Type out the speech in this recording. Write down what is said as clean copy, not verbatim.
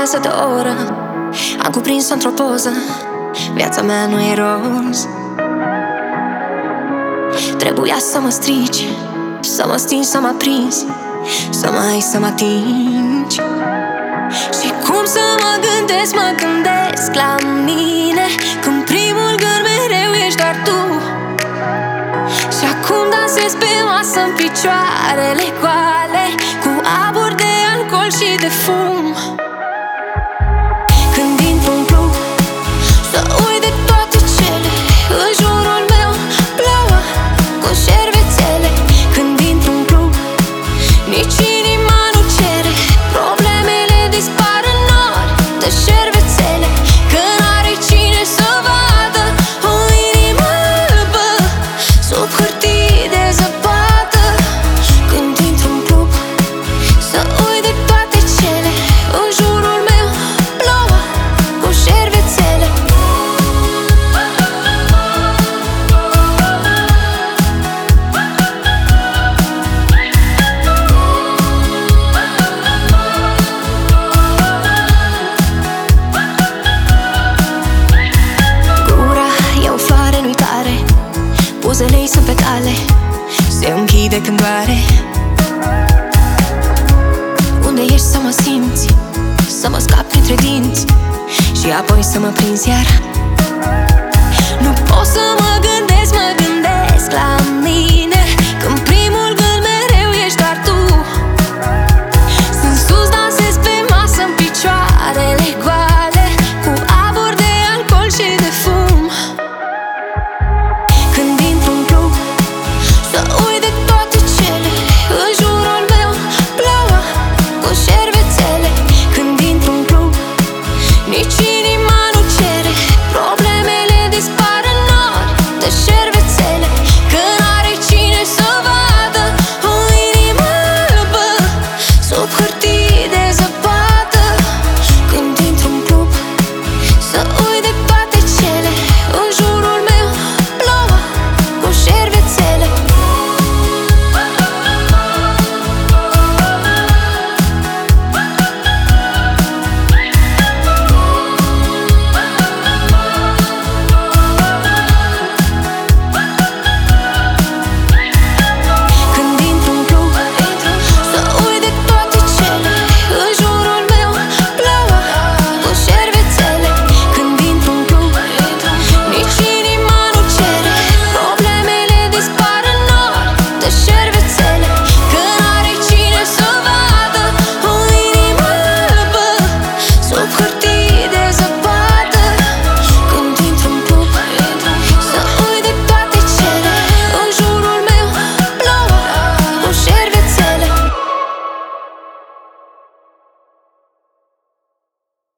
durează de o oră. Am cuprins-o într-o poză. Viața mea nu e roz. Trebuia să mă strici, să mă stingi, să mă aprinzi, să mă atingi. Și cum să mă gândesc la mine când primul gând mereu ești doar tu. Și acum dansez pe masă în picioarele goale, cu abur de alcool și de fum. Când intru în club, să uit de toate cele în jurul meu plouă cu șervețele. Când intru în club, nici inima nu cere, problemele dispar în nori de șervețele. Că n-are cine să vadă o inimă albă sub hârtii de zăpadă. Când intru în club, să uit de toate cele în jurul meu plouă cu șervețele. Gura e o floare în uitare, buzele-i sunt petale, se închide când doare. Unde ești să mă simți, să mă scap printre dinți și apoi să mă prinzi iar. Nu pot să mă